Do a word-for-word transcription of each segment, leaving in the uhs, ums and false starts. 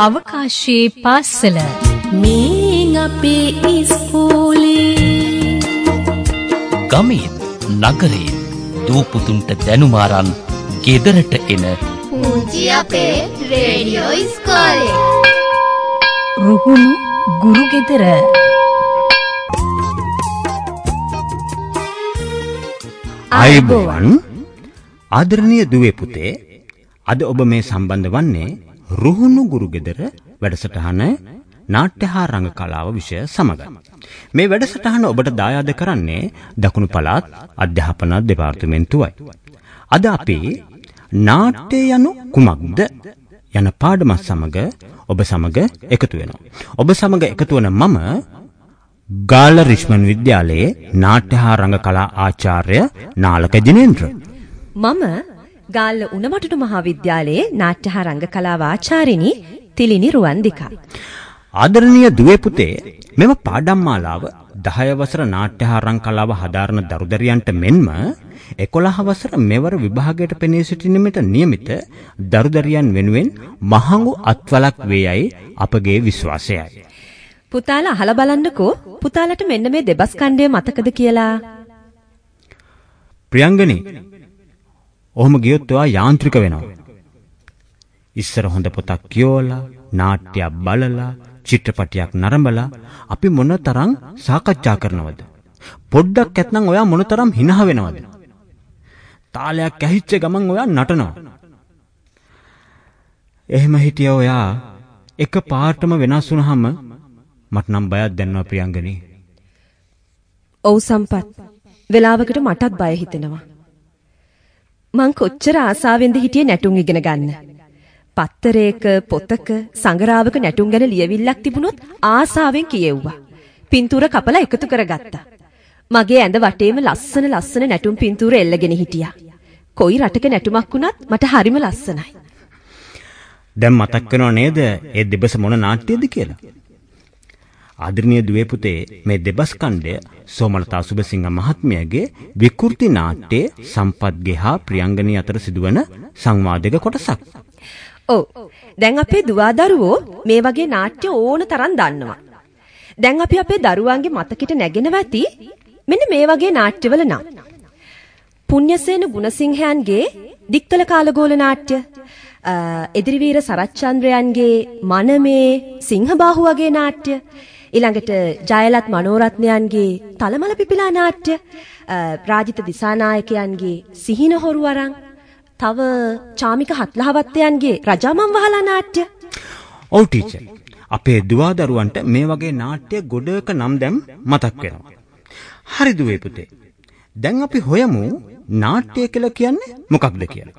අවකාශයේ පාසල මේ අපේ ඉස්කෝලේ ගමෙන් නගරයෙන් දූපුතුන්ට දැනුම අරන් ගෙදරට එන පුංචි අපේ රේඩියෝ ඉස්කෝලේ රුහුණු ගුරු ගෙදර. ආයුබෝවන් ආදරණීය දුවේ පුතේ, අද ඔබ මේ සම්බන්ධ වන්නේ රුහුණු ගුරු ගෙදර වැඩසටහන නාට්‍ය හා රංග කලාව විෂය සමග. මේ වැඩසටහන ඔබට දායාද කරන්නේ දකුණු පළාත් අධ්‍යාපන දෙපාර්තමේන්තුවයි. අද අපි නාට්‍ය යනු කුමක්ද යන පාඩම සමග ඔබ සමග එකතු වෙනවා. ඔබ සමග එකතු වන මම ගාල්ල රිෂ්මන් විද්‍යාලයේ නාට්‍ය හා රංග කලා ආචාර්ය නාලක ජිනේන්ද්‍ර. මම ගාල්ල උණමටුඩු මහාවිද්‍යාලයේ නාට්‍ය හා රංග කලාව ආචාර්යිනි තිලිනි රුවන්දිකා. ආදරණීය දුවේ පුතේ, මෙම පාඩම් මාලාව දහය වසර නාට්‍ය හා රංග කලාව හදාරන දරුදරියන්ට මෙන්ම එකොළහ වසර මෙවර විභාගයට පෙනී සිටින්නට නියමිත දරුදරියන් වෙනුවෙන් මහඟු අත්වලක් වේයයි අපගේ විශ්වාසයයි. පුතාලා අහලා බලන්නකෝ, පුතාලට මෙන්න මේ දෙබස් ඛණ්ඩය මතකද කියලා. ප්‍රියංගනි, ඔහොම ගියොත් ඔයා යාන්ත්‍රික වෙනවා. ඉස්සර හොඳ පොතක් කියවලා, නාට්‍යයක් බලලා, චිත්‍රපටයක් නරඹලා අපි මොන තරම් සාකච්ඡා කරනවද? පොඩ්ඩක් ඇත්නම් ඔයා මොන තරම් හිනහ වෙනවද? තාලයක් ඇහිච්ච ගමන් ඔයා නටනවා. එහෙම හිටිය ඔයා එක පාටම වෙනස් වුණාම මට නම් බයක් දැනෙනවා ප්‍රියංගනි. ඔව් සම්පත්, වෙලාවකට මටත් බය හිතෙනවා. මං කොච්චර ආසාවෙන්ද හිටියේ නැටුම් ඉගෙන ගන්න. පත්තරයක, පොතක, සංගරාවක නැටුම් ගැන ලියවිල්ලක් තිබුණොත් ආසාවෙන් කියෙව්වා. පින්තූර කපලා එකතු කරගත්තා. මගේ ඇඳ වටේම ලස්සන ලස්සන නැටුම් පින්තූර එල්ලගෙන හිටියා. කොයි රටක නැටුමක් වුණත් මට හරිම ලස්සනයි. දැන් මතක් වෙනව නේද ඒ දෙබස මොන නාට්‍යයද කියලා? ආදරණීය දුවේ පුතේ, මේ දෙබස් ඛණ්ඩය සෝමලතා සුබසිංහ මහත්මියගේ විකෘති නාට්‍යයේ සම්පත්ගේ හා ප්‍රියංගනී අතර සිදුවන සංවාදයක කොටසක්. ඔව්. දැන් අපේ දුවදරුවෝ මේ වගේ නාට්‍ය ඕන තරම් දන්නවා. දැන් අපි අපේ දරුවන්ගේ මතකෙට නැගෙනවා ඇති මෙන්න මේ වගේ නාට්‍යවල නම්. පුණ්‍යසේන ගුණසිංහයන්ගේ දික්තල කාලගෝල නාට්‍ය, එදිරිවීර සරච්චන්ද්‍රයන්ගේ මනමේ සිංහබාහු වගේ නාට්‍ය, ඊළඟට ජයලත් මනෝරත්නයන්ගේ තලමල පිපිලා නාට්‍ය, රාජිත දිසානායකයන්ගේ සිහින හොරු වරන්, තව චාමික හත්ලහවත්තයන්ගේ රජාමන් වහලා නාට්‍ය. ඔව් ටීචර්, අපේ දුවදරුවන්ට මේ වගේ නාට්‍ය ගොඩක නම් දැන් මතක් වෙනවා. හරි දුවේ පුතේ, දැන් අපි හොයමු නාට්‍ය කියලා කියන්නේ මොකක්ද කියලා.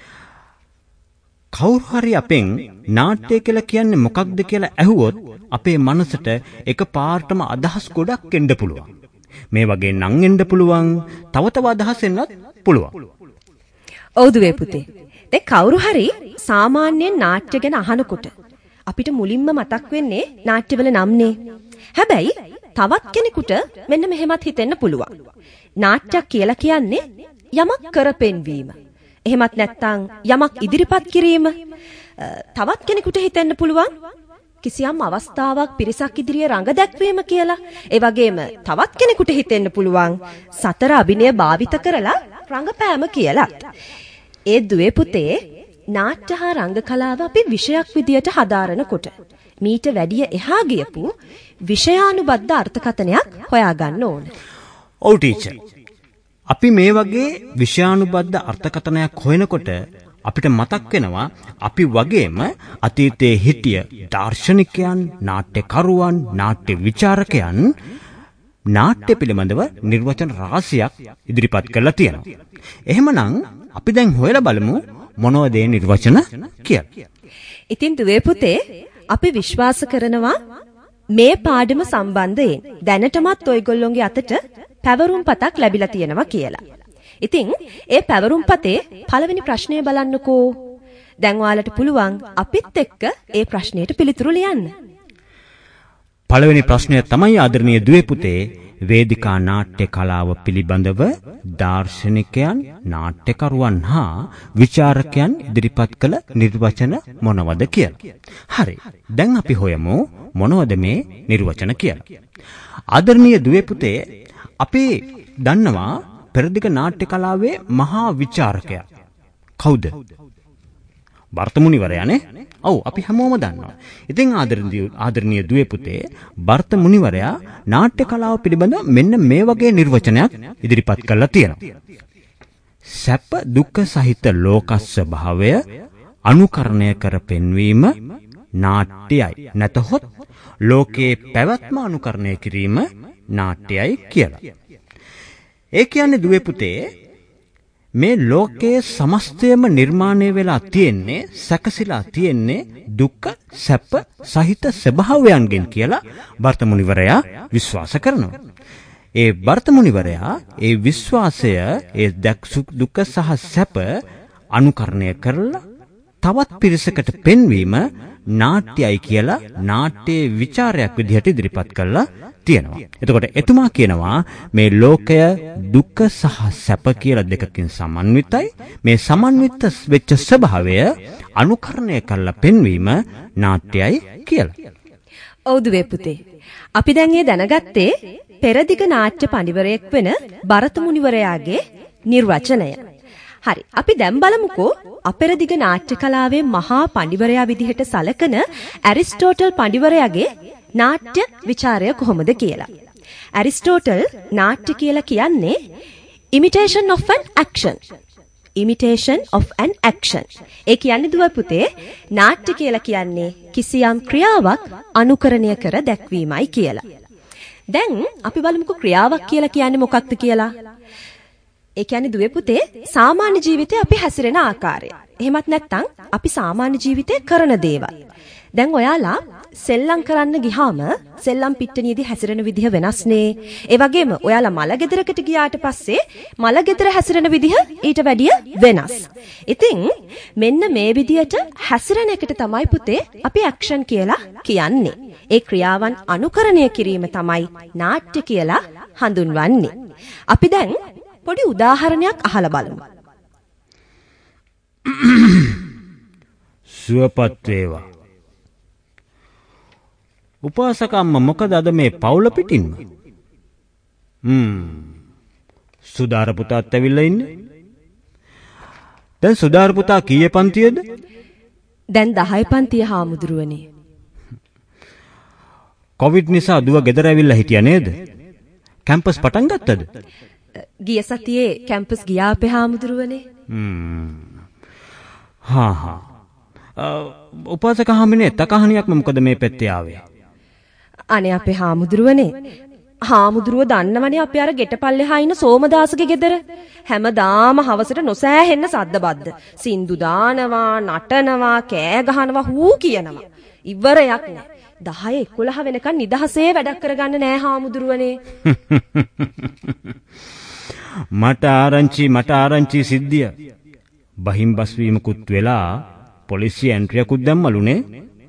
කවුරු හරි අපෙන් නාට්‍ය කියලා කියන්නේ මොකක්ද කියලා ඇහුවොත් අපේ මනසට එක පාර්ටම අදහස් ගොඩක් එන්න පුළුවන්. මේ වගේ නම් එන්න පුළුවන්, තව තව අදහස් එන්නත් පුළුවන්. ඔව් දුවේ පුතේ, දැන් කවුරු හරි සාමාන්‍යයෙන් නාට්‍ය ගැන අහනකොට අපිට මුලින්ම මතක් වෙන්නේ නාට්‍යවල නම්නේ. හැබැයි තවත් කෙනෙකුට මෙන්න මෙහෙමත් හිතෙන්න පුළුවන්. නාට්‍යයක් කියලා කියන්නේ යමක් කරපෙන්වීම. එහෙමත් නැත්නම් යමක් ඉදිරිපත් කිරීම. තවත් කෙනෙකුට හිතෙන්න පුළුවන් කිසියම් අවස්ථාවක් පිරිසක් ඉදිරියේ රඟ දැක්වීම කියලා. ඒ වගේම තවත් කෙනෙකුට හිතෙන්න පුළුවන් සතර අභිනය භාවිත කරලා රඟපෑම කියලා. ඒ දුවේ පුතේ, නාට්‍ය හා රංග කලාව අපි විෂයක් විදියට හදාරනකොට මීට වැඩිය එහා ගියපු විෂයානුබද්ධ අර්ථකථනයක් හොයාගන්න ඕන. ඔව් ටීචර්, අපි මේ වගේ විෂයානුබද්ධ අර්ථකථනයක් හොයනකොට අපිට මතක් වෙනවා අපි වගේම අතීතයේ හිටිය දාර්ශනිකයන්, නාට්‍යකරුවන්, නාට්‍ය විචාරකයන් නාට්‍ය පිළිබඳව නිර්වචන රාශියක් ඉදිරිපත් කරලා තියෙනවා. එහෙමනම් අපි දැන් හොයලා බලමු මොනවද මේ නිර්වචන කියලා. ඉතින් දුවේ පුතේ, අපි විශ්වාස කරනවා මේ පාඩම සම්බන්ධයෙන් දැනටමත් ඔයගොල්ලෝගේ අතට පැවරුම් පතක් ලැබිලා තියෙනවා කියලා. ඉතින් ඒ පැවරුම් පතේ පළවෙනි ප්‍රශ්නය බලන්නකෝ. දැන් ඔයාලට පුළුවන් අපිත් එක්ක ඒ ප්‍රශ්නෙට පිළිතුරු ලියන්න. පළවෙනි ප්‍රශ්නය තමයි ආදරණීය දුවේ පුතේ, වේදිකා නාට්‍ය කලාව පිළිබඳව දාර්ශනිකයන්, නාට්‍යකරුවන් හා විචාරකයන් ඉදිරිපත් කළ නිර්වචන මොනවද කියලා. හරි. දැන් අපි හොයමු මොනවද මේ නිර්වචන කියලා. ආදරණීය දුවේ පුතේ, අපි දන්නවා පෙරදිග නාට්‍ය කලාවේ මහා විචාරකයා කවුද? බර්තමුනිවරයානේ. ඔව්, අපි හැමෝම දන්නවා. ඉතින් ආදරණීය ආදරණීය දුවේ පුතේ, බර්තමුනිවරයා නාට්‍ය කලාව පිළිබඳව මෙන්න මේ වගේ නිර්වචනයක් ඉදිරිපත් කරලා තියෙනවා. සැප දුක්ඛ සහිත ලෝක ස්වභාවය අනුකරණය කර පෙන්වීම නාට්‍යයි. නැතහොත් ලෝකේ පැවැත්ම අනුකරණය කිරීම නාට්‍යයි කියලා. ඒ කියන්නේ දුවේ පුතේ, මේ ලෝකයේ සමස්තයම නිර්මාණය වෙලා තියෙන්නේ, සැකසීලා තියෙන්නේ දුක්ඛ සැප සහිත ස්වභාවයන්ගෙන් කියලා බර්තමුනිවරයා විශ්වාස කරනවා. ඒ බර්තමුනිවරයා ඒ විශ්වාසය, ඒ දුක්ඛ සහ සැප අනුකරණය කරලා තවත් පිරිසකට පෙන්වීම නාට්‍යයි කියලා නාට්‍යයේ විචාරයක් විදිහට ඉදිරිපත් කළා තියෙනවා. එතකොට එතුමා කියනවා මේ ලෝකය දුක්ඛ සහ සැප කියලා දෙකකින් සමන්විතයි. මේ සමන්විත වෙච්ච ස්වභාවය අනුකරණය කරලා පෙන්වීම නාට්‍යයි කියලා. ඔව් දුවේ පුතේ. අපි දැන් මේ දැනගත්තේ පෙරදිග නාට්‍ය පඬිවරයෙක් වෙන භරත මුනිවරයාගේ නිර්වචනය. හරි. අපි දැන් බලමුකෝ අපෙරදිග නාට්‍ය කලාවේ මහා පඬිවරයා විදිහට සලකන ඇරිස්ටෝටල් පඬිවරයාගේ නාට්‍ය විචාරය කොහොමද කියලා. ඇරිස්ටෝටල් නාට්‍ය කියලා කියන්නේ imitation of an action. imitation of an action. ඒ කියන්නේ දුව පුතේ, නාට්‍ය කියලා කියන්නේ කිසියම් ක්‍රියාවක් අනුකරණය කර දැක්වීමයි කියලා. දැන් අපි බලමුකෝ ක්‍රියාවක් කියලා කියන්නේ මොකක්ද කියලා. ඒ කියන්නේ දුවේ පුතේ, සාමාන්‍ය ජීවිතේ අපි හැසිරෙන ආකාරය. එහෙමත් නැත්නම් අපි සාමාන්‍ය ජීවිතේ කරන දේවල්. දැන් ඔයාලා සෙල්ලම් කරන්න ගියාම සෙල්ලම් පිට්ටනියේදී හැසිරෙන විදිහ වෙනස්නේ. ඒ වගේම ඔයාලා මල ගෙදරකට ගියාට පස්සේ මල ගෙදර හැසිරෙන විදිහ ඊට වැඩිය වෙනස්. ඉතින් මෙන්න මේ විදියට හැසිරෙන එකට තමයි පුතේ අපි ඇක්ෂන් කියලා කියන්නේ. ඒ ක්‍රියාවන් අනුකරණය කිරීම තමයි නාට්‍ය කියලා හඳුන්වන්නේ. අපි දැන් පොඩි උදාහරණයක් අහලා බලමු. සුවපත් වේවා. උපාසකම්ම මොකද අද මේ පවුල පිටින්ම? හ්ම්. සුදාර පුතාත් ඇවිල්ලා ඉන්නේ. දැන් සුදාර පුතා කීයේ පන්තියේද? දැන් දහය පන්තිය හාමුදුරුවනේ. කොවිඩ් නිසා දුව ගෙදර ඇවිල්ලා හිටියා නේද? කැම්පස් පටන් ගත්තද? ගිය සතියේ කැම්පස් ගියා අපේ හාමුදුරුවනේ. හ්ම්. හා හා. උපාසක හාමිනේ තකහණියක්ම මොකද මේ පැත්තේ ආවේ? අනේ අපේ හාමුදුරුවනේ. හාමුදුරුව දන්නවනේ අපි අර ගෙටපල්ලෙහා ඉන්න සෝමදාසගේ ගෙදර. හැමදාම හවසට නොසෑහෙන්න සද්ද බද්ද. සින්දු දානවා, නටනවා, කෑ ගහනවා, හූ කියනවා. ඉවරයක් නෑ. දහය එකොළහ වෙනකන් නිදහසේ වැඩක් කරගන්න නෑ හාමුදුරුවනේ. මට ආරංචි මට ආරංචි සිද්ධිය. බහින් බස් වීමකුත් වෙලා පොලිසිය එන්ට්‍රියකුත් දැම්මලුනේ.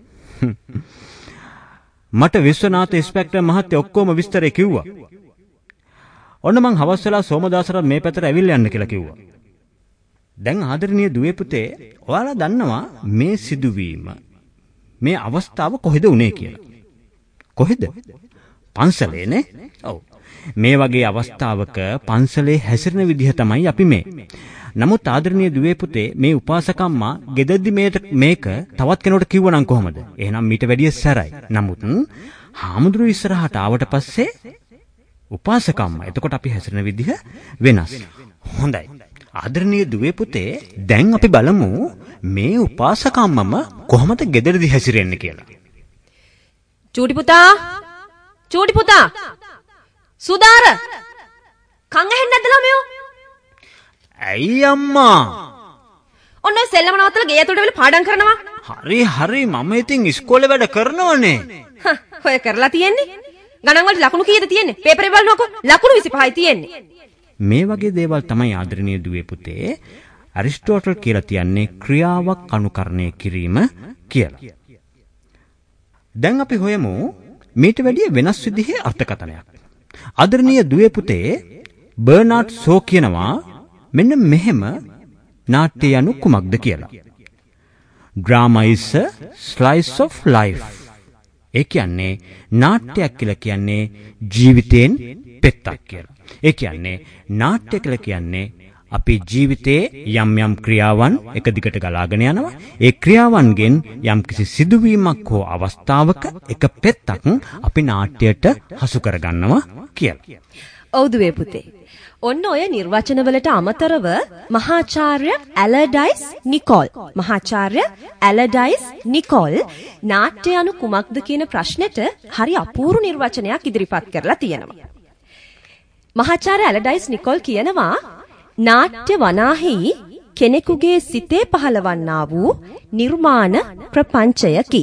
මට විශ්වනාථ ඉන්ස්පෙක්ටර් මහත්තයා ඔක්කොම විස්තරේ කිව්වා. ඔන්න මං හවස් වෙලා සෝමදාසට මේ පැත්තට ඇවිල්ලා යන්න කියලා කිව්වා. දැන් ආදරණීය දුවේ පුතේ, ඔයාලා දන්නවා මේ සිදුවීම, මේ අවස්ථාව කොහෙද උනේ කියලා? කොහෙද? පන්සලේනේ. ඔව්. මේ වගේ අවස්ථාවක පන්සලේ හැසිරෙන විදිහ තමයි අපි මේ. නමුත් ආදරණීය දුවේ පුතේ, මේ උපාසකම්මා ගෙදරදි මේක තවත් කෙනෙකුට කිව්වනම් කොහොමද? එහෙනම් මීට වැඩිය සැරයි. නමුත් හාමුදුරු ඉස්සරහට ආවට පස්සේ උපාසකම්මා, එතකොට අපි හැසිරෙන විදිහ වෙනස්. හොඳයි. ආදරණීය දුවේ පුතේ, දැන් අපි බලමු මේ උපාසකම්මම කොහොමද ගෙදරදි හැසිරෙන්නේ කියලා. චූටි පුතා, චූටි පුතා, සුදාර, කන් ඇහෙන්නේ නැද්ද ළමයෝ? ඇයි අම්මා? ඔන්න සෙල්ලම නවත්තලා ගේ ඇතුළට වෙලා පාඩම් කරනවා. හරි හරි, මම ඉතින් ඉස්කෝලේ වැඩ කරනවනේ. හා, ඔය කරලා තියෙන්නේ? ගණන් වලට ලකුණු කීයද තියෙන්නේ? පේපරේ බලනකො ලකුණු විසිපහයි තියෙන්නේ. මේ වගේ දේවල් තමයි ආදරණීය දුවේ පුතේ ඇරිස්ටෝටල් කියලා තියන්නේ ක්‍රියාවක් අනුකරණය කිරීම කියලා. දැන් අපි හොයමු මීට වැඩිය වෙනස් විදිහේ අර්ථකථනයක්. ආදරණීය දුවේ පුතේ බර්නාඩ් ෂෝ කියනවා මෙන්න මෙහෙම නාට්‍ය යනු කුමක්ද කියලා. Drama is a slice of life. ඒ කියන්නේ නාට්‍යයක් කියලා කියන්නේ ජීවිතයෙන් පෙත්තක් කියලා. ඒ කියන්නේ නාට්‍ය කියලා කියන්නේ අපේ ජීවිතයේ යම් යම් ක්‍රියාවන් එක දිගට ගලාගෙන යනවා. ඒ ක්‍රියාවන්ගෙන් යම් කිසි සිදුවීමක් හෝ අවස්ථාවක එක පෙත්තක් අපි නාට්‍යයට හසු කරගන්නවා කියලා. ඔව් දුවේ පුතේ. ඔන්න ඔය නිර්වචනවලට අමතරව මහාචාර්ය ඇලඩයිස් නිකෝල් මහාචාර්ය ඇලඩයිස් නිකෝල් නාට්‍ය යනු කුමක්ද කියන ප්‍රශ්නෙට හරි අපූර්ව නිර්වචනයක් ඉදිරිපත් කරලා තියෙනවා. මහාචාර්ය ඇලඩයිස් නිකෝල් කියනවා නාට්‍ය වනාහි කෙනෙකුගේ සිතේ පහළවන්නා වූ නිර්මාණ ප්‍රපංචයකි.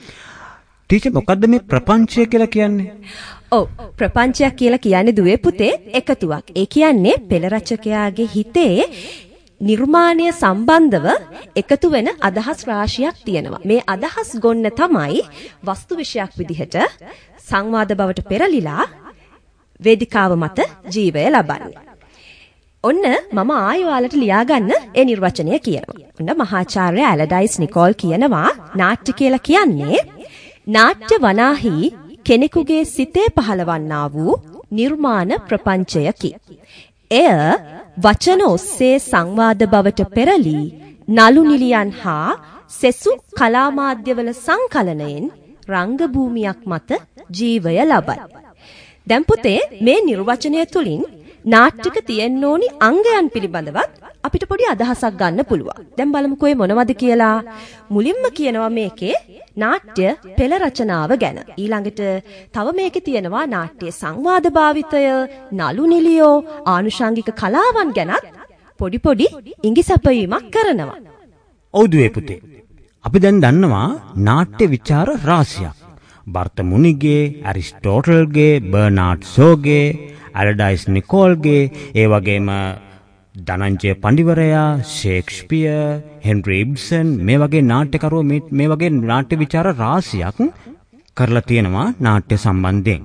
ටීචර් මොකද්ද මේ ප්‍රපංචය කියලා කියන්නේ? ඔව් ප්‍රපංචයක් කියලා කියන්නේ දුවේ පුතේ එකතුවක්. ඒ කියන්නේ පෙළ රචකයාගේ හිතේ නිර්මාණය සම්බන්ධව එකතු වෙන අදහස් රාශියක් තියෙනවා. මේ අදහස් ගොන්න තමයි වස්තු විෂයක් විදිහට සංවාද බවට පෙරලිලා වේදිකාව මත ජීවය ලබන්නේ. ඔන්න මම ආයෙ ඔයාලට ලියාගන්න ඒ නිර්වචනය කියනවා. ඔන්න මහාචාර්ය ඇලඩයිස් නිකෝල් කියනවා නාට්‍ය කියලා කියන්නේ නාට්‍ය වනාහි කෙනෙකුගේ සිතේ පහළවන්නා වූ නිර්මාණ ප්‍රපංචයකි. එය වචන ඔස්සේ සංවාද බවට පෙරලී නළු නිලියන් හා සෙසු කලාමාධ්‍යවල සංකලනයෙන් රංගභූමියක් මත ජීවය ලබයි. දැන් පුතේ මේ නිර්වචනය තුලින් නාට්‍යක තියෙන්න ඕනි අංගයන් පිළිබඳවත් අපිට පොඩි අදහසක් ගන්න පුළුවන්. දැන් බලමුකෝ ඒ මොනවද කියලා. මුලින්ම කියනවා මේකේ නාට්‍ය පෙළ රචනාව ගැන. ඊළඟට තව මේකේ තියෙනවා නාට්‍ය සංවාද භාවිතය, නළු නිලියෝ, ආනුෂංගික කලාවන් ගැනත් පොඩි පොඩි ඉඟිසැපීමක් කරනවා. ඔව් දුවේ පුතේ. අපි දැන් දන්නවා නාට්‍ය විචාර රාශියක්. බර්ත මුනිගේ, ඇරිස්ටෝටල්ගේ, බර්නාඩ් ෂෝගේ, ඇලඩයිස් නිකෝල්ගේ, ඒ වගේම ධනංජය පඬිවරයා, ෂේක්ස්පියර්, හෙන්රි ඉබ්සන් මේ වගේ නාට්‍යකරුවෝ මේ මේ වගේ නාට්‍ය විචාර රාශියක් කරලා තියෙනවා නාට්‍ය සම්බන්ධයෙන්.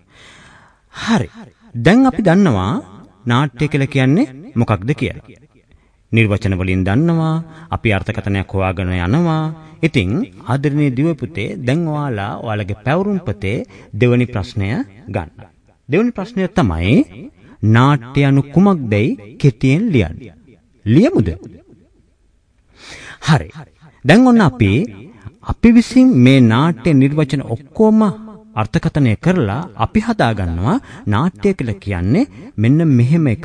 හරි. දැන් අපි දන්නවා නාට්‍ය කියලා කියන්නේ මොකක්ද කියලා. නිර්වචන වලින් දන්නවා, අපි අර්ථකථනයක් හොයාගෙන යනවා. ඉතින් ආදරණීය දිව පුතේ දැන් ඔයාලා ඔයාලගේ පැවරුම් පොතේ දෙවෙනි ප්‍රශ්නය ගන්න. දෙවෙනි ප්‍රශ්නය තමයි නාට්‍ය anu කුමක්දයි කෙටියෙන් ලියන්න. ලියමුද? හරි. දැන් ඔන්න අපි අපි විසින් මේ නාට්‍ය නිර්වචන ඔක්කොම අර්ථකථනය කරලා අපි හදා ගන්නවා නාට්‍ය කියලා කියන්නේ මෙන්න මෙහෙම එකක්.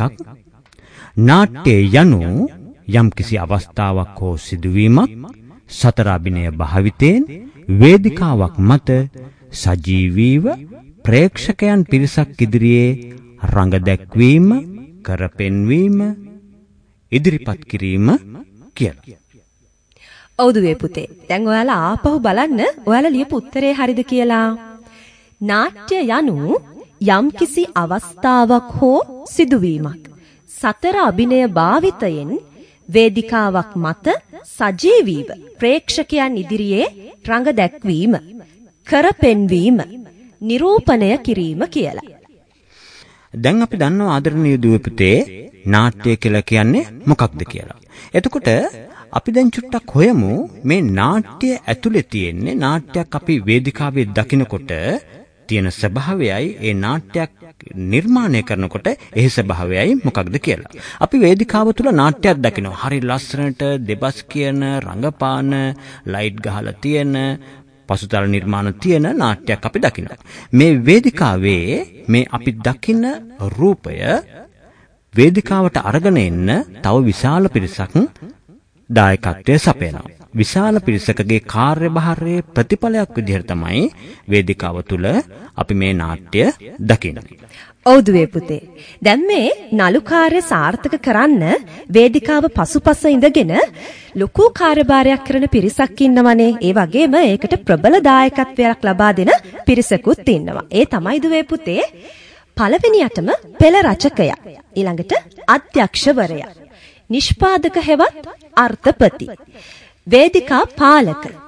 නාට්‍ය යනු යම්කිසි අවස්ථාවක් හෝ සිදුවීමක් සතර අභිනය භාවිතයෙන් වේදිකාවක් මත සජීවීව ප්‍රේක්ෂකයන් පිරිසක් ඉදිරියේ රඟ දැක්වීම, කරපෙන්වීම, ඉදිරිපත් කිරීම කියලා. ඔව් දුවේ පුතේ. දැන් ඔයාලා ආපහු බලන්න ඔයාලා ලියපු උත්තරේ හරිද කියලා. නාට්‍ය යනු යම්කිසි අවස්ථාවක් හෝ සිදුවීමක් සතර අභිනය භාවිතයෙන් වේදිකාවක් මත සජීවීව ප්‍රේක්ෂකයන් ඉදිරියේ රඟ දැක්වීම, කරපෙන්වීම, නිරූපණය කිරීම කියලා. දැන් අපි දන්නවා ආදරණීය දුව පුතේ නාට්‍ය කියලා කියන්නේ මොකක්ද කියලා. එතකොට අපි දැන් චුට්ටක් හොයමු මේ නාට්‍ය ඇතුලේ තියෙන්නේ නාට්‍යයක් අපි වේදිකාවේ දකිනකොට තියෙන ස්වභාවයයි ඒ නාට්‍යයක් නිර්මාණය කරනකොට ඒ ස්වභාවයයි මොකක්ද කියලා. අපි වේදිකාව තුල නාට්‍යයක් දකිනවා. හරි ලස්සනට දෙබස් කියන රංගපාන ලයිට් ගහලා තියෙන පසුතල නිර්මාණ තියෙන නාට්‍යයක් අපි දකිනවා. මේ වේදිකාවේ මේ අපි දකින රූපය වේදිකාවට අරගෙන එන්න තව විශාල පිරිසක් දායකත්වයේ සපයනවා. විශාල පිරිසකගේ කාර්යභාරයේ ප්‍රතිඵලයක් විදිහට තමයි වේදිකාව තුල අපි මේ නාට්‍ය දකින්නේ. ඔව් දුවේ පුතේ. දැන් මේ නළු කාර්ය සාර්ථක කරන්න වේදිකාව පසුපස ඉඳගෙන ලොකු කාර්යභාරයක් කරන පිරිසක් ඉන්නවනේ. ඒ වගේම ඒකට ප්‍රබල දායකත්වයක් ලබා දෙන පිරිසකුත් ඉන්නවා. ඒ තමයි දුවේ පුතේ පළවෙනියටම පෙළ රචකයා, ඊළඟට අධ්‍යක්ෂවරයා, නිෂ්පාදක හෙවත් අර්ථපති, වේදිකා පාලක,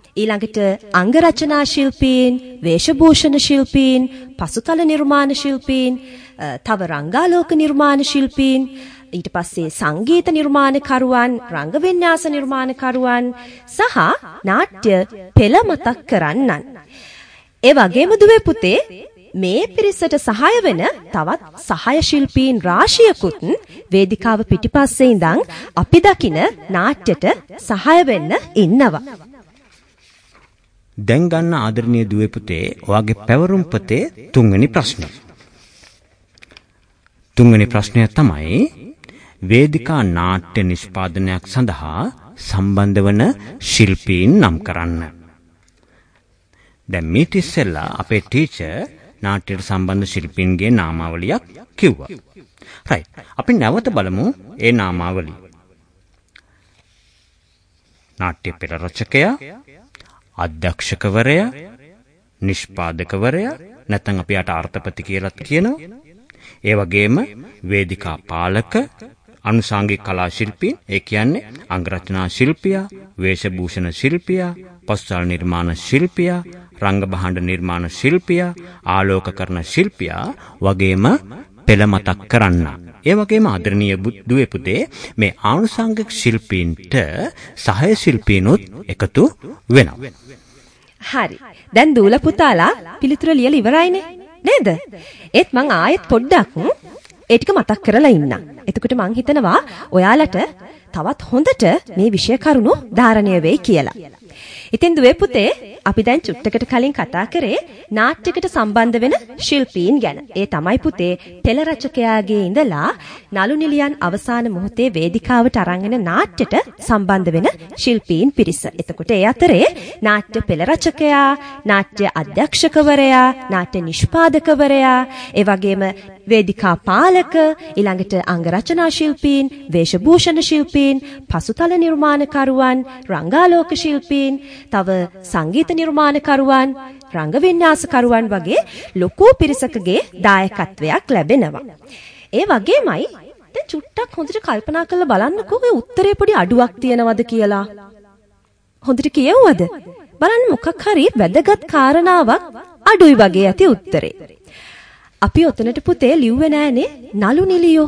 ඊළඟට අංග රචනා ශිල්පීන්, වේශභූෂණ ශිල්පීන්, පසුතල නිර්මාණ ශිල්පීන්, තව රංගාලෝක නිර්මාණ ශිල්පීන්, ඊට පස්සේ සංගීත නිර්මාණකරුවන්, රංග වින්‍යාස නිර්මාණකරුවන් සහ නාට්‍ය පෙළ මතක් කරන්නන්. ඒ වගේම දුවේ පුතේ මේ පිරිසට සහාය වෙන තවත් සහාය ශිල්පීන් රාශියකුත් වේදිකාව පිටිපස්සේ ඉඳන් අපි දකින නාට්‍යට සහාය වෙන්න ඉන්නවා. දැන් ගන්න ආදරණීය දුවේ පුතේ ඔයාගේ පැවරුම් පොතේ තුන්වෙනි ප්‍රශ්නය. තුන්වෙනි ප්‍රශ්නය තමයි වේදිකා නාට්‍ය නිෂ්පාදනයක් සඳහා සම්බන්ධ වන ශිල්පීන් නම් කරන්න. දැන් මේ ඉස්සෙල්ලා අපේ ටීචර් නාට්‍යයට සම්බන්ධ ශිල්පීන්ගේ නාමාවලියක් කිව්වා. රයිට්. අපි නැවත බලමු ඒ නාමාවලිය. නාට්‍ය පෙළ රචකයා, අධ්‍යක්ෂකවරයා, නිෂ්පාදකවරයා, නැත්නම් අපි යට අර්ථපති කියලාත් කියනවා. ඒ වගේම වේදිකා පාලක, අනුසාංගික කලා ශිල්පීන්, ඒ කියන්නේ අංග රචනා ශිල්පියා, වේශභූෂණ ශිල්පියා, පසුතල නිර්මාණ ශිල්පියා, රංග භාණ්ඩ නිර්මාණ ශිල්පියා, ආලෝකකරණ ශිල්පියා වගේම පෙළ මතක් කරන්න. ඒ වගේම ආදරණීය දුවේ පුතේ මේ ආනුසංගික ශිල්පීන්ට සහාය ශිල්පීනොත් එකතු වෙනවා. හරි. දැන් දූල පුතාලා පිළිතුර ලියලා ඉවරයිනේ. නේද? ඒත් මං ආයෙත් පොඩ්ඩක් ඒ ටික මතක් කරලා ඉන්නම්. එතකොට මං හිතනවා ඔයාලට තවත් හොඳට මේ විෂය කරුණු ධාරණය වෙයි කියලා. ඉතින් දුවේ පුතේ අපි දැන් චුට්ටකට කලින් කතා කරේ නාට්‍යයකට සම්බන්ධ වෙන ශිල්පීන් ගැන. ඒ තමයි පුතේ පෙළ රචකයාගේ ඉඳලා නළු නිලියන් අවසාන මොහොතේ වේදිකාවට අරන් එන නාට්‍යයට සම්බන්ධ වෙන ශිල්පීන් පිරිස. එතකොට ඒ අතරේ නාට්‍ය පෙළ රචකයා, නාට්‍ය අධ්‍යක්ෂකවරයා, නාට්‍ය නිෂ්පාදකවරයා, ඒ වගේම වේදිකා පාලක, ඊළඟට අංග රචනා ශිල්පීන්, වේශභූෂණ ශිල්පීන්, පසුතල නිර්මාණකරුවන්, රංගාලෝක ශිල්පීන්, තව සංගීත නිර්මාණකරුවන්, රංග වින්‍යාසකරුවන් වගේ ලොකු පිරිසකගේ දායකත්වයක් ලැබෙනවා. ඒ වගේමයි දැන් චුට්ටක් හොඳට කල්පනා කරලා බලන්නකෝ ඔය උත්තරේ පොඩි අඩුවක් තියනවද කියලා. හොඳට කියවුවද? බලන්න මොකක් හරි වැදගත් කාරණාවක් අඩුයි වගේ ඇති උත්තරේ. අපි ඔතනට පුතේ ලිව්වේ නෑනේ නළු නිලියෝ.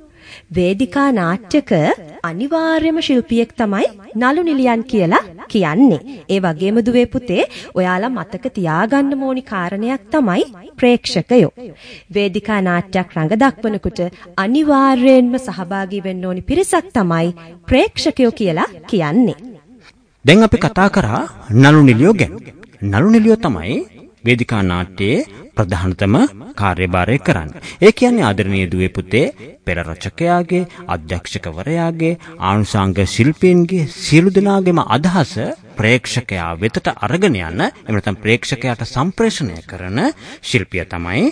වේදිකා නාට්‍යක අනිවාර්යම ශිල්පියෙක් තමයි නළු නිලියන් කියලා කියන්නේ. ඒ වගේම දුවේ පුතේ ඔයාලා මතක තියාගන්න ඕනි කාරණයක් තමයි ප්‍රේක්ෂකයෝ. වේදිකා නාට්‍යයක් රඟ දක්වනකොට අනිවාර්යයෙන්ම සහභාගී වෙන්න ඕනි පිරිසක් තමයි ප්‍රේක්ෂකයෝ කියලා කියන්නේ. දැන් අපි කතා කරා නළු නිලියෝ ගැන. නළු නිලියෝ තමයි වේදිකා නාට්‍යයේ ප්‍රධානතම කාර්යභාරය කරන්නේ. ඒ කියන්නේ ආදරණීය දුවේ පුතේ පෙළ රචකයාගේ, අධ්‍යක්ෂකවරයාගේ, ආනුසංග ශිල්පීන්ගේ සියලු දෙනාගේම අදහස ප්‍රේක්ෂකයා වෙතට අරගෙන යන, එහෙම නැත්නම් ප්‍රේක්ෂකයාට සම්ප්‍රේෂණය කරන ශිල්පියා තමයි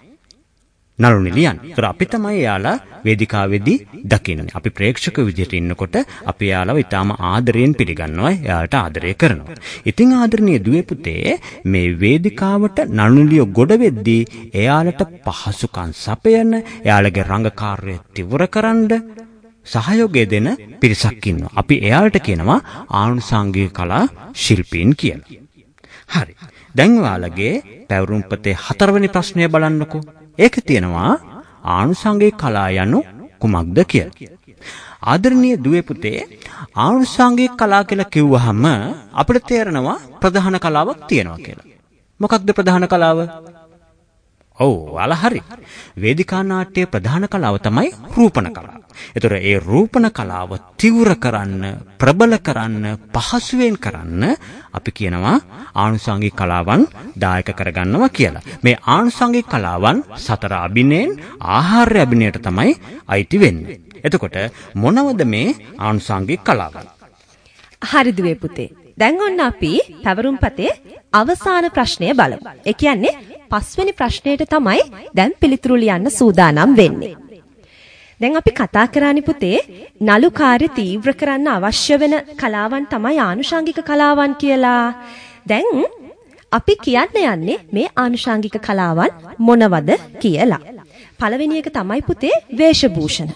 නළු නිලියන්. ඒතර අපි තමයි යාලා වේදිකාවේදී දකින්නේ. අපි ප්‍රේක්ෂක විදිහට ඉන්නකොට අපි යාලව ඊටාම ආදරයෙන් පිළිගන්නවා, යාලට ආදරය කරනවා. ඉතින් ආදරණීය දුවේ පුතේ මේ වේදිකාවට නළු නිලියෝ ගොඩ වෙද්දී එයාලට පහසුකම් සපයන, එයාලගේ රංග කාර්යය තිවර කරන්න සහයෝගය දෙන පිරිසක් ඉන්නවා. අපි එයාලට කියනවා ආනුසංගික කලා ශිල්පීන් කියලා. හරි. දැන් ඔයාලගේ පැවරුම් පොතේ හතරවෙනි ප්‍රශ්නය බලන්නකෝ. ඒක තියෙනවා ආනුසංගික කලා යනු කුමක්ද කියලා. ආදරණීය දුවේ පුතේ ආනුසංගික කලා කියලා කිව්වහම අපිට තේරෙනවා ප්‍රධාන කලාවක් තියෙනවා කියලා. මොකක්ද ප්‍රධාන කලාව? ඔව්, ඔයාලා හරි. වේදිකා නාට්‍යයේ ප්‍රධාන කලාව තමයි රූපණ කලාව. ඒතර ඒ රූපණ කලාව තිවුර කරන්න, ප්‍රබල කරන්න, පහසුවෙන් කරන්න අපි කියනවා ආනුසංගික කලාවන් දායක කරගන්නවා කියලා. මේ ආනුසංගික කලාවන් සතර අභිනයෙන් ආහාර්ය අභිනයට තමයි අයිති වෙන්නේ. එතකොට මොනවද මේ ආනුසංගික කලාවන්? හරි දුවේ පුතේ. දැන් ඔන්න අපි පැවරුම් පතේ අවසාන ප්‍රශ්නය බලමු. ඒ කියන්නේ පස්වෙනි ප්‍රශ්නයට තමයි දැන් පිළිතුරු ලියන්න සූදානම් වෙන්නේ. දැන් අපි කතා කරන්නේ පුතේ නළු කාර්ය තීව්‍ර කරන්න අවශ්‍ය වෙන කලාවන් තමයි ආනුෂංගික කලාවන් කියලා. දැන් අපි කියන්න යන්නේ මේ ආනුෂංගික කලාවන් මොනවද කියලා. පළවෙනි එක තමයි පුතේ වේශභූෂණ.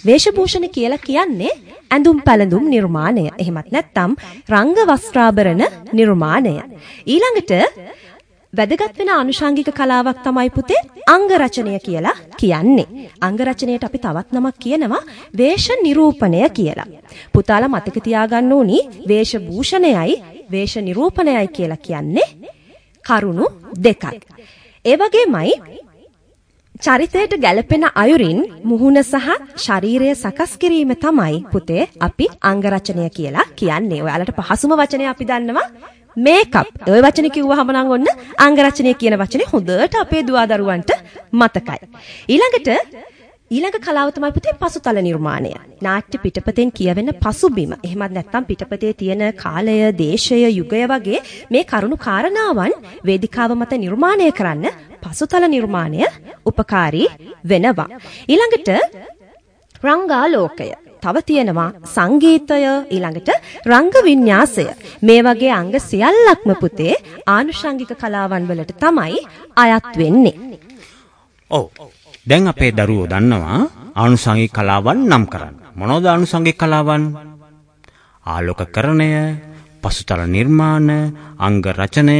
වේශභූෂණ කියලා කියන්නේ ඇඳුම් පැළඳුම් නිර්මාණය. එහෙමත් නැත්නම් රංග වස්ත්‍රාභරණ නිර්මාණය. ඊළඟට වැදගත් වෙන ආනුෂංගික කලාවක් තමයි පුතේ අංග රචනය කියලා කියන්නේ. අංග රචනයට අපි තවත් නමක් කියනවා වේශ නිරූපණය කියලා. පුතාලා මතක තියාගන්න ඕනි වේශභූෂණයයි වේශ නිරූපණයයි කියලා කියන්නේ කරුණු දෙකයි. ඒ වගේමයි චරිතයට ගැළපෙන අයුරින් මුහුණ සහ ශරීරය සකස් කිරීම තමයි පුතේ අපි අංග රචනය කියලා කියන්නේ. ඔයාලට පහසුම වචනය අපි දන්නවා මේකප්. ඔය වචනේ කිව්වහම නම් ඔන්න අංග රචනය කියන වචනේ හොඳට අපේ දුවදරුවන්ට මතකයි. ඊළඟට ඊළඟ කලාව තමයි පුතේ පසුතල නිර්මාණය. නාට්‍ය පිටපතෙන් කියවෙන පසුබිම. එහෙමත් නැත්නම් පිටපතේ තියෙන කාලය, දේශය, යුගය වගේ මේ කරුණු කාරණාවන් වේදිකාව මත නිර්මාණය කරන්න පසුතල නිර්මාණය උපකාරී වෙනවා. ඊළඟට රංගාලෝකය. තව තියෙනවා සංගීතය, ඊළඟට රංග වින්‍යාසය. මේ වගේ අංග සියල්ලක්ම පුතේ ආනුෂංගික කලාවන් වලට තමයි අයත් වෙන්නේ. ඔව්. දැන් අපේ දරුවෝ දන්නවා ආනුෂංගික කලාවන් නම් කරන්න. මොනවද ආනුෂංගික කලාවන්? ආලෝකකරණය, පසුතල නිර්මාණ, අංග රචනය,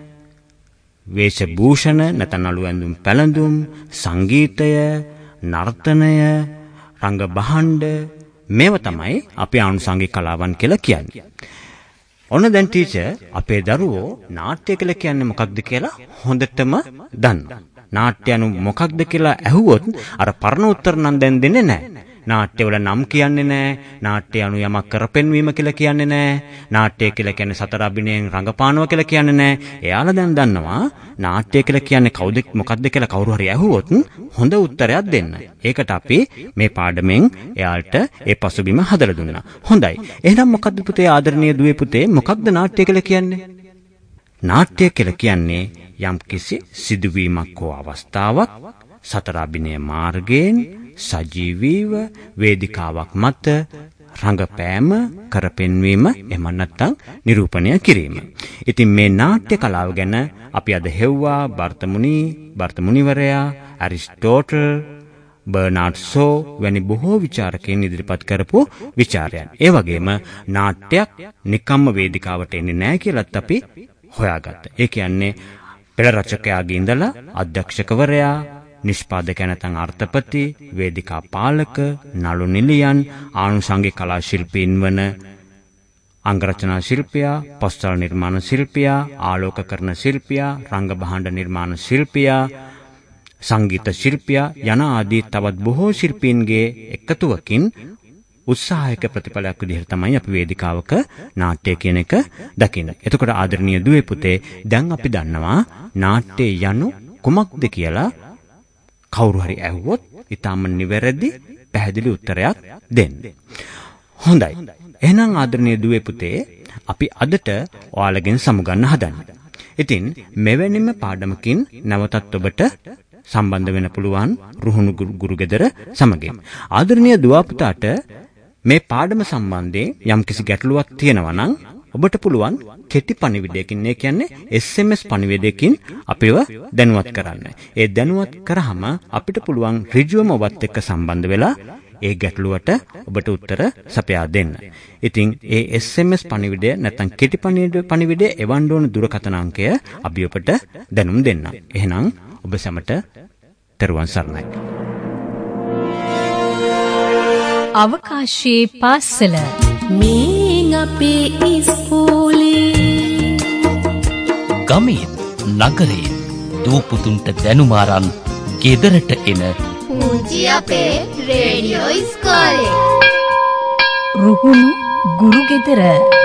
වේශභූෂණ නැත්නම් අලු ඇඳුම් පැළඳුම්, සංගීතය, නර්තනය, රංග භාණ්ඩ මේව තමයි අපි ආනුෂංගික කලාවන් කියලා කියන්නේ. ඔන්න දැන් ටීචර් අපේ දරුවෝ නාට්‍ය කියලා කියන්නේ මොකක්ද කියලා හොඳටම දන්නවා. නාට්‍ය anu මොකක්ද කියලා ඇහුවොත් අර පරණ උත්තර නම් දැන් දෙන්නේ නැහැ. නාට්‍යවල නම් කියන්නේ නැහැ. නාට්‍ය anu යමක් කරපෙන්වීම කියලා කියන්නේ නැහැ. නාට්‍ය කියලා කියන්නේ සතර අභිනයෙන් රංගපානවා කියලා කියන්නේ නැහැ. එයාලා දැන් දන්නවා නාට්‍ය කියලා කියන්නේ කවුද මොකක්ද කියලා කවුරු හරි ඇහුවොත් හොඳ උත්තරයක් දෙන්න. ඒකට අපි මේ පාඩමෙන් එයාලට ඒ පසුබිම හදලා දුන්නා. හොඳයි. එහෙනම් මොකද්ද පුතේ ආදරණීය දුවේ පුතේ මොකක්ද නාට්‍ය කියලා කියන්නේ? නාට්‍ය කියලා කියන්නේ යම්කිසි සිදුවීමක් හෝ අවස්ථාවක් සතර අභිනය මාර්ගයෙන් සජීවීව වේදිකාවක් මත රංගපෑම කරපෙන්වීම එහෙම නැත්නම් නිරූපණය කිරීම. ඉතින් මේ නාට්‍ය කලාව ගැන අපි අද හෙව්වා බර්තමුනි, බර්තමුනිවරයා, ඇරිස්ටෝටල්, බර්නාඩ් ෂෝ වැනි බොහෝ විචාරකයන් ඉදිරිපත් කරපු විචාරයන්. ඒ වගේම නාට්‍යයක් නිකම්ම වේදිකාවට එන්නේ නැහැ කියලාත් අපි හොයාගත්තා. ඒ කියන්නේ පෙළ රචකයාගේ ඉඳලා අධ්‍යක්ෂකවරයා, නිෂ්පාදක නැත්නම් අර්ථපති, වේදිකා පාලක, නළු නිලියන්, ආනුෂංගික කලා ශිල්පීන් වන අංග රචනා ශිල්පියා, පස්තල නිර්මාණ ශිල්පියා, ආලෝකකරණ ශිල්පියා, රංග භාණ්ඩ නිර්මාණ ශිල්පියා, සංගීත ශිල්පියා යන ආදී තවත් බොහෝ ශිල්පීන්ගේ එකතුවකින් උත්සාහයක ප්‍රතිඵලයක් විදිහට තමයි අපි වේදිකාවක නාට්‍ය කියන එක දකින්නේ. එතකොට ආදරණීය දුවේ පුතේ දැන් අපි දන්නවා නාට්‍ය යනු කුමක්ද කියලා කවුරු හරි ඇහුවොත් ඊටම නිවැරදි පැහැදිලි උත්තරයක් දෙන්න. හොඳයි. එහෙනම් ආදරණීය දුවේ පුතේ අපි අදට ඔයාලගෙන් සමුගන්න හදන්නේ. ඉතින් මෙවැනිම පාඩමකින් නැවතත් ඔබට සම්බන්ධ වෙන්න පුළුවන් රුහුණු ගුරුගෙදර සමගින්. ආදරණීය දුවා පුතාට මේ පාඩම සම්බන්ධයෙන් යම්කිසි ගැටලුවක් තියෙනවා නම් ඔබට පුළුවන් කෙටි පණිවිඩයකින්, ඒ කියන්නේ එස් එම් එස් පණිවිඩයකින් අපිව දැනුවත් කරන්න. ඒ දැනුවත් කරාම අපිට පුළුවන් ඍජුවම ඔබත් එක්ක සම්බන්ධ වෙලා ඒ ගැටලුවට ඔබට උත්තර සපයා දෙන්න. ඉතින් ඒ එස් එම් එස් පණිවිඩය නැත්නම් කෙටි පණිවිඩය එවන්න ඕන දුරකථන අංකය අපි ඔබට දැනුම් දෙන්න. එහෙනම් ඔබ සැමට තෙරුවන් සරණයි. අවකාශයේ පාසල මේ අපේ ඉස්කෝලේ ගමෙන් නගරයෙන් දූපුතුන්ට දැනුම අරන් ගෙදරට එන පුංචි අපේ රේඩියෝ ඉස්කෝලේ රුහුණු ගුරුගෙදර